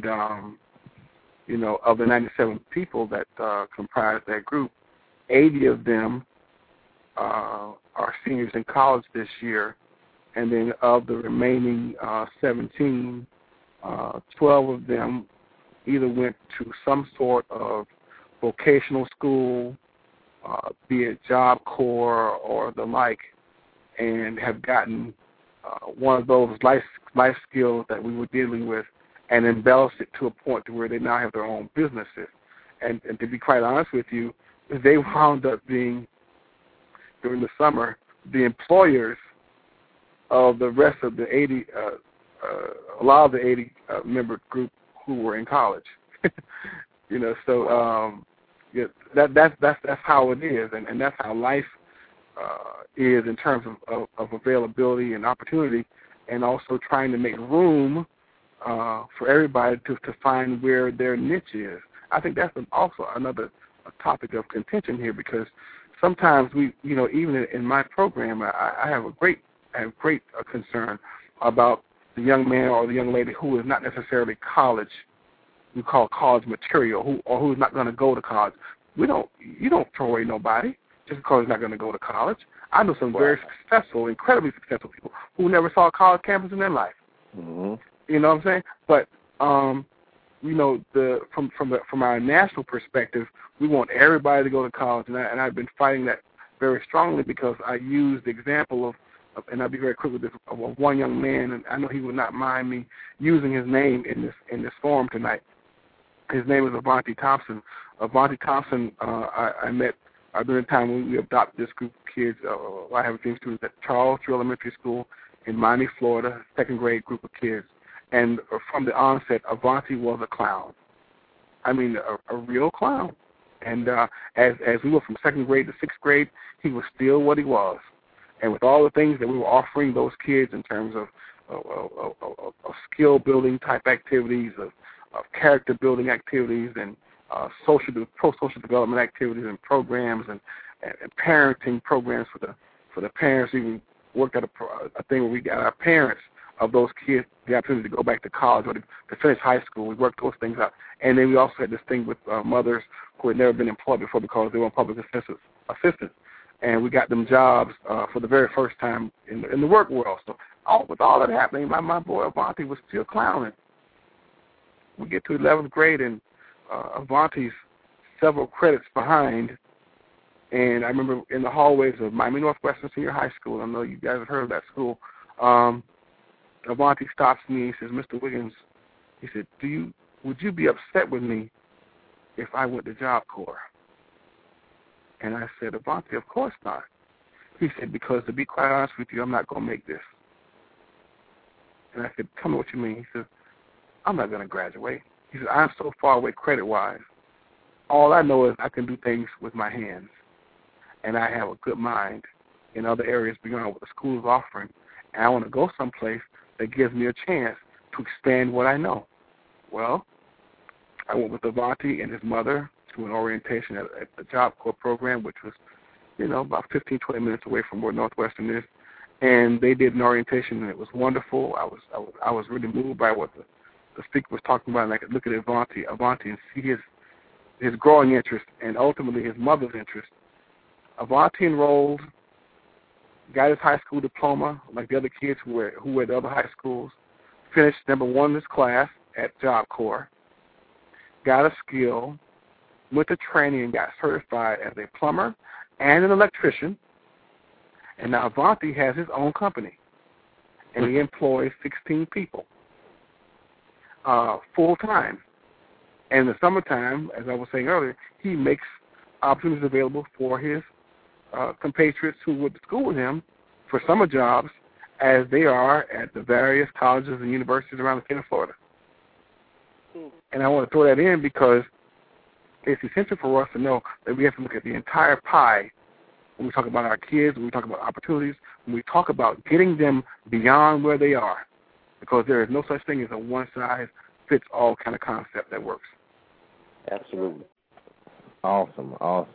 of the 97 people that comprised that group, 80 of them are seniors in college this year, and then of the remaining 17, 12 of them either went to some sort of vocational school, be it Job Corps or the like, and have gotten one of those life skills that we were dealing with and embellished it to a point to where they now have their own businesses. And to be quite honest with you, they wound up being, during the summer, the employers of the rest of the 80, a lot of the 80 member group who were in college. That's how it is, and that's how life is in terms of availability and opportunity, and also trying to make room for everybody to find where their niche is. I think that's also another topic of contention here, because sometimes we, even in my program, I have great concern about the young man or the young lady who is not necessarily college, we call college material, who's not going to go to college. You don't throw away nobody just because he's not going to go to college. I know some very successful, incredibly successful people who never saw a college campus in their life. Mm-hmm. You know what I'm saying? But from our national perspective, we want everybody to go to college, and I've been fighting very strongly because I used the example of and I'll be very quick with this, of one young man, and I know he would not mind me using his name in this forum tonight. His name is Avanti Thompson. Avanti Thompson, I met during the time when we adopted this group of kids. I have a few students at Charles Drew Elementary School in Miami, Florida, second grade group of kids. And from the onset, Avanti was a clown. I mean, a real clown. And as we went from second grade to sixth grade, he was still what he was. And with all the things that we were offering those kids in terms of skill-building type activities, of character-building activities, and pro-social development activities and programs, and parenting programs for the parents. Even worked at a thing where we got our parents of those kids the opportunity to go back to college or to finish high school. We worked those things out. And then we also had this thing with mothers who had never been employed before because they were public assistants. And we got them jobs for the very first time in the work world. So with all that happening, my boy Avanti was still clowning. We get to 11th grade, and Avanti's several credits behind. And I remember in the hallways of Miami Northwestern Senior High School, I know you guys have heard of that school, Avanti stops me and says, "Mr. Wiggins," he said, would you be upset with me if I went to Job Corps? And I said, "Avanti, of course not." He said, "Because to be quite honest with you, I'm not going to make this." And I said, "Tell me what you mean." He said, "I'm not going to graduate." He said, "I'm so far away credit-wise. All I know is I can do things with my hands, and I have a good mind in other areas beyond what the school is offering, and I want to go someplace that gives me a chance to expand what I know." Well, I went with Avanti and his mother to an orientation at the Job Corps program, which was, about 15, 20 minutes away from where Northwestern is. And they did an orientation, and it was wonderful. I was really moved by what the speaker was talking about, and I could look at Avanti and see his growing interest and ultimately his mother's interest. Avanti enrolled, got his high school diploma, like the other kids who were at the other high schools, finished number one in his class at Job Corps, got a skill, went to training and got certified as a plumber and an electrician, and now Avanti has his own company, and he employs 16 people full-time. And in the summertime, as I was saying earlier, he makes opportunities available for his compatriots who went to school with him for summer jobs as they are at the various colleges and universities around the state of Florida. And I want to throw that in because it's essential for us to know that we have to look at the entire pie when we talk about our kids, when we talk about opportunities, when we talk about getting them beyond where they are, because there is no such thing as a one-size-fits-all kind of concept that works. Absolutely. Awesome.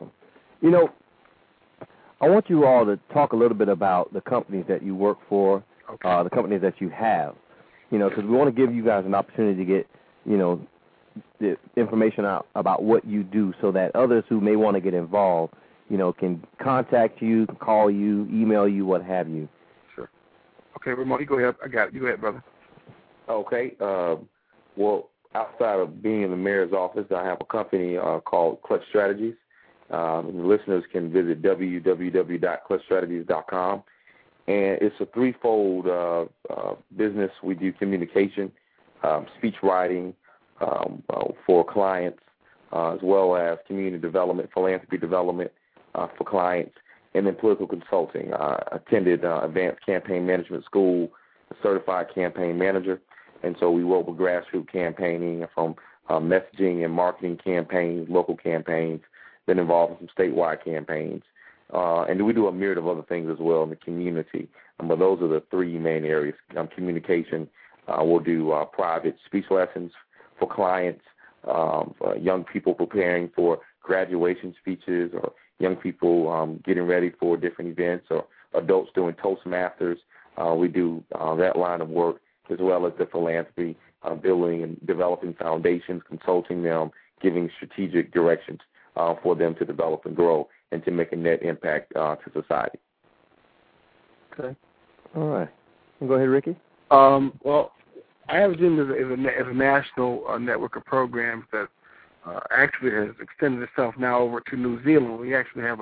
I want you all to talk a little bit about the companies that you work for, the companies that you have, because we want to give you guys an opportunity to get, the information out about what you do so that others who may want to get involved, can contact you, call you, email you, what have you. Sure. Okay, Ramon, you go ahead. I got it. You go ahead, brother. Okay. Well, outside of being in the mayor's office, I have a company called Clutch Strategies. The listeners can visit www.clutchstrategies.com. And it's a threefold business. We do communication, speech writing for clients, as well as community development, philanthropy development for clients, and then political consulting. I attended Advanced Campaign Management School, a certified campaign manager, and so we work with grassroots campaigning from messaging and marketing campaigns, local campaigns, been involved in some statewide campaigns. And we do a myriad of other things as well in the community. But those are the three main areas. Communication, we'll do private speech lessons for clients, young people preparing for graduation speeches, or young people getting ready for different events, or adults doing Toastmasters. We do that line of work, as well as the philanthropy, building and developing foundations, consulting them, giving strategic directions for them to develop and grow and to make a net impact to society. Okay. All right. Go ahead, Ricky. Well, I have Jim as a national network of programs that actually has extended itself now over to New Zealand. We actually have a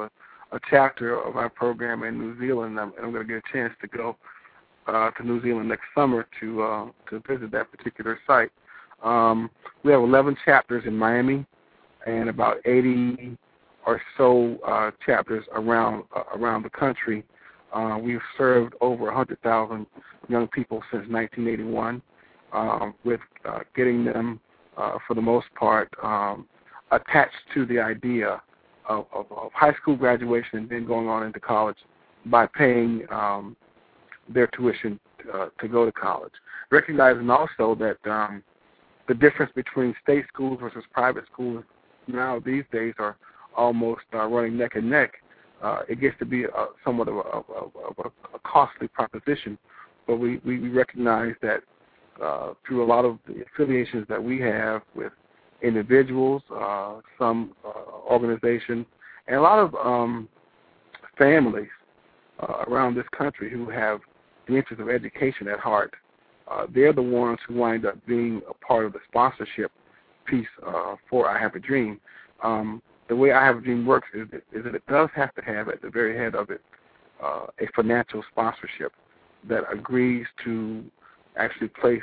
a chapter of our program in New Zealand, and I'm going to get a chance to go to New Zealand next summer to visit that particular site. We have 11 chapters in Miami and about 80 or so chapters around the country. We've served over 100,000 young people since 1981, with getting them, for the most part, attached to the idea of high school graduation and then going on into college by paying their tuition to go to college. Recognizing also that the difference between state schools versus private schools now these days are almost running neck and neck. It gets to be somewhat of a costly proposition, but we recognize that through a lot of the affiliations that we have with individuals, some organizations, and a lot of families around this country who have the interest of education at heart, they're the ones who wind up being a part of the sponsorship piece for I Have a Dream. The way I Have a Dream works is that it does have to have at the very head of it a financial sponsorship that agrees to actually place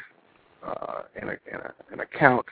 an account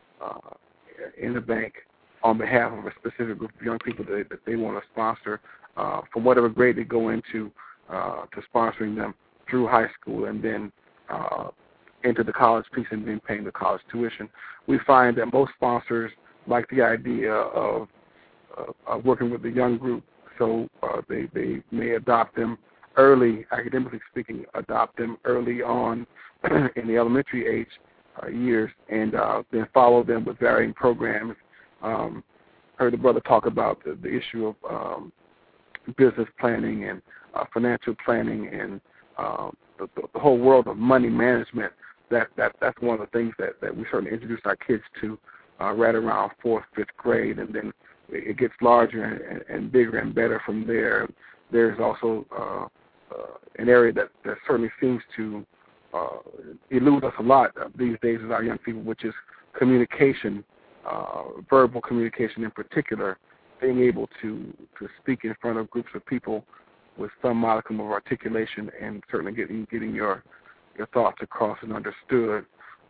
in the bank on behalf of a specific group of young people that they want to sponsor from whatever grade they go into to sponsoring them through high school and then into the college piece and then paying the college tuition. We find that most sponsors like the idea of working with the young group, so they may adopt them early, academically speaking, adopt them early on in the elementary age years, and then follow them with varying programs. Heard the brother talk about the issue of business planning and financial planning and the whole world of money management. That's one of the things that we certainly introduce our kids to right around 4th, 5th grade, and then it gets larger and bigger and better from there. There's also an area that certainly seems to elude us a lot these days as our young people, which is communication, verbal communication in particular, being able to speak in front of groups of people with some modicum of articulation and certainly getting your thoughts across and understood.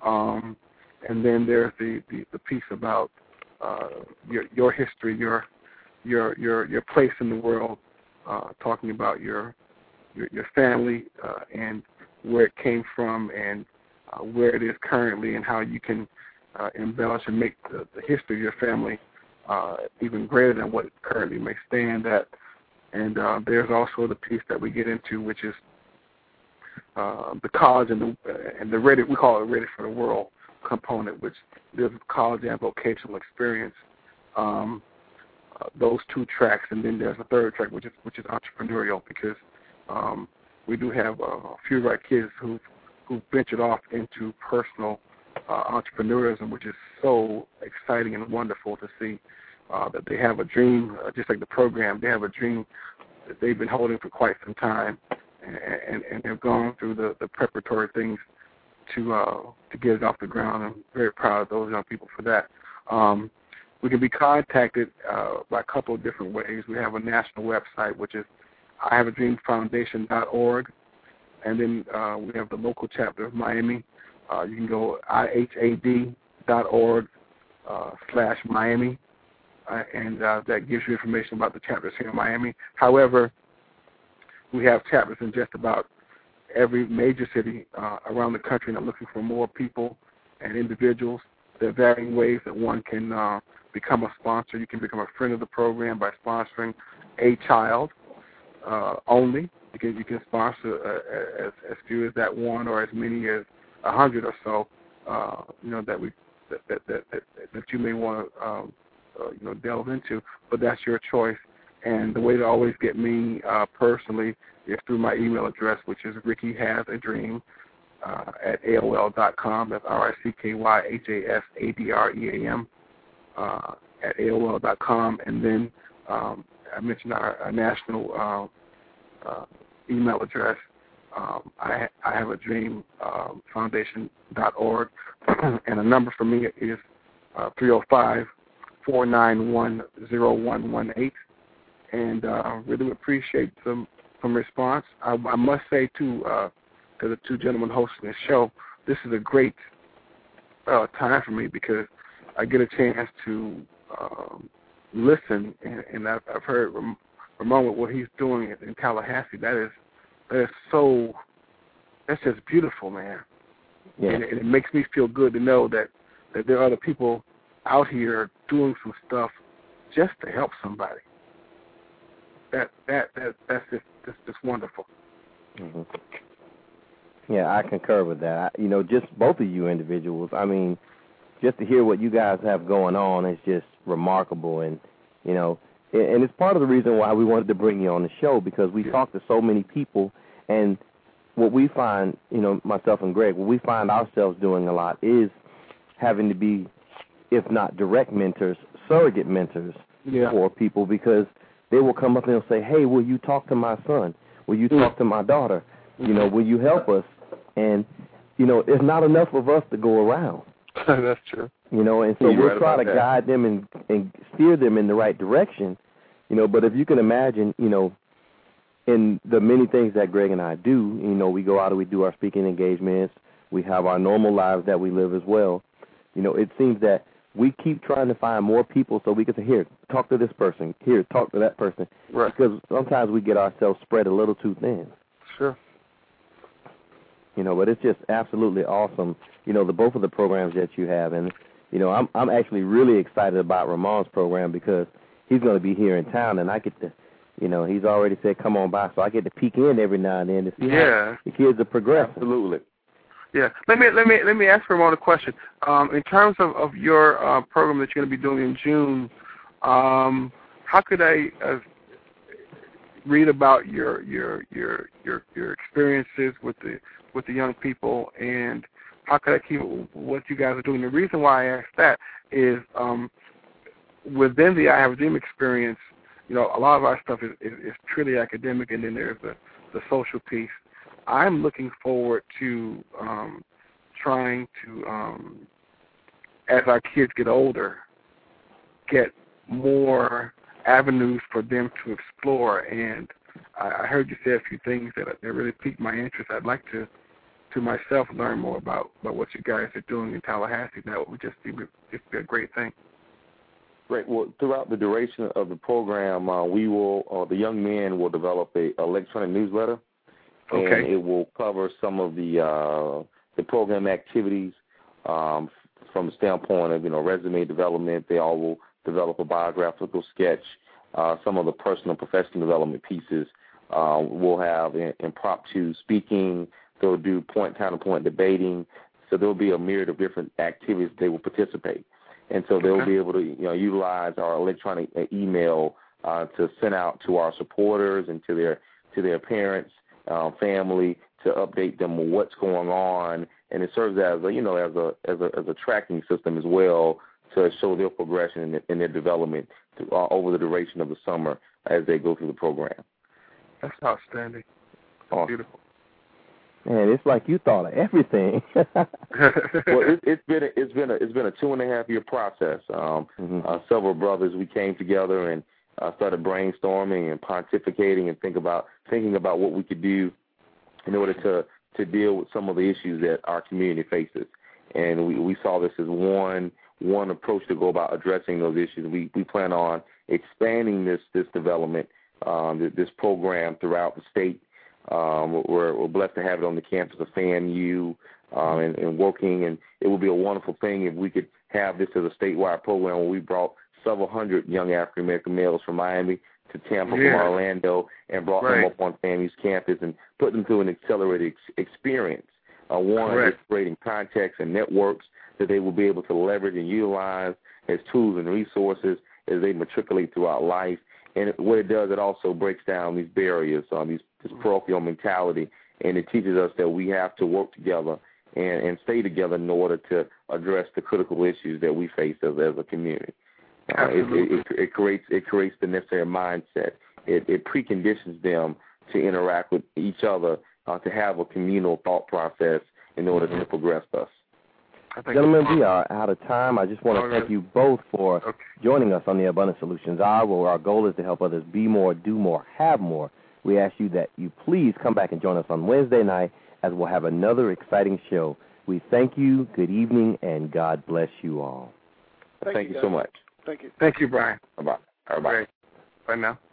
And then there's the piece about your history, your place in the world, talking about your family and where it came from and where it is currently and how you can embellish and make the history of your family even greater than what it currently may stand at. And there's also the piece that we get into, which is the college and the ready, we call it Ready for the World component, which deals with college and vocational experience. Those two tracks, and then there's a third track, which is entrepreneurial, because we do have a few of our kids who've ventured off into personal entrepreneurism, which is so exciting and wonderful to see that they have a dream, just like the program. They have a dream that they've been holding for quite some time, and have gone through the preparatory things to get it off the ground. I'm very proud of those young people for that. We can be contacted by a couple of different ways. We have a national website, which is IHaveADreamFoundation.org, and then we have the local chapter of Miami. You can go IHAD.org/Miami, and that gives you information about the chapters here in Miami. However, we have chapters in just about every major city around the country, and I'm looking for more people and individuals. There are varying ways that one can become a sponsor. You can become a friend of the program by sponsoring a child only. You can sponsor as few as that one, or as many as 100 or so. That you may want to delve into, but that's your choice. And the way to always get me personally is through my email address, which is rickyhasadream at AOL.com. That's RICKYHASADREAM at AOL.com. And then I mentioned our national email address. I have a dream foundation.org, and the number for me is 305-491-0118. and really appreciate some response. I must say to the two gentlemen hosting the show, this is a great time for me because I get a chance to listen, and I've heard Ramon with what he's doing in Tallahassee. That's just beautiful, man. Yeah. And it makes me feel good to know that there are other people out here doing some stuff just to help somebody. That's just wonderful. Mm-hmm. Yeah, I concur with that. Just both of you individuals. I mean, just to hear what you guys have going on is just remarkable, and and it's part of the reason why we wanted to bring you on the show, because we talk to so many people, and what we find, myself and Greg, what we find ourselves doing a lot is having to be, if not direct mentors, surrogate mentors for people, because they will come up and they'll say, hey, will you talk to my son? Will you talk to my daughter? Will you help us? And, there's not enough of us to go around. That's true. And so we'll try to guide them and steer them in the right direction, but if you can imagine, in the many things that Greg and I do, we go out and we do our speaking engagements, we have our normal lives that we live as well. It seems that we keep trying to find more people so we can say, here, talk to this person, here, talk to that person. Right. Because sometimes we get ourselves spread a little too thin. Sure. But it's just absolutely awesome, the both of the programs that you have. And, I'm actually really excited about Ramon's program because he's going to be here in town, and I get to, he's already said come on by, so I get to peek in every now and then to see how the kids are progressing. Absolutely. Yeah. Let me ask Ramon a question. In terms of your program that you're going to be doing in June, how could I read about your experiences with the young people, and how could I keep what you guys are doing? The reason why I ask that is within the I Have a Dream experience, a lot of our stuff is truly academic, and then there's the social piece. I'm looking forward to trying to, as our kids get older, get more avenues for them to explore. And I heard you say a few things that really piqued my interest. I'd like to myself learn more about what you guys are doing in Tallahassee. That would just be a great thing. Great. Well, throughout the duration of the program, the young men will develop a electronic newsletter. Okay. And it will cover some of the program activities from the standpoint of resume development. They all will develop a biographical sketch. Some of the personal and professional development pieces will have impromptu speaking. They'll do point-counterpoint debating. So there will be a myriad of different activities they will participate. And so they'll be able to utilize our electronic email to send out to our supporters and to their parents, family, to update them on what's going on, and it serves as a tracking system as well to show their progression in their development over the duration of the summer as they go through the program. That's outstanding. That's awesome. Beautiful. Man, it's like you thought of everything. Well, it's been a 2.5-year process. Several brothers, we came together and started brainstorming and pontificating and thinking about what we could do in order to deal with some of the issues that our community faces. And we saw this as one approach to go about addressing those issues. We plan on expanding this development, this program throughout the state. We're blessed to have it on the campus of FAMU and working, and it would be a wonderful thing if we could have this as a statewide program where we brought several hundred young African-American males from Miami to Tampa, from Orlando, and brought them up on FAMU's campus and put them through an accelerated experience. Just creating contacts and networks that they will be able to leverage and utilize as tools and resources as they matriculate throughout life. And what it does, it also breaks down these barriers, this parochial mentality, and it teaches us that we have to work together and stay together in order to address the critical issues that we face as a community. It creates the necessary mindset. It preconditions them to interact with each other, to have a communal thought process in order to progress us. Gentlemen, we are out of time. I just want to thank you both for joining us on the Abundant Solutions Hour, where our goal is to help others be more, do more, have more. We ask you that you please come back and join us on Wednesday night, as we'll have another exciting show. We thank you, good evening, and God bless you all. Thank you so much. Thank you. Thank you, Brian. Bye-bye. Bye-bye. Bye now.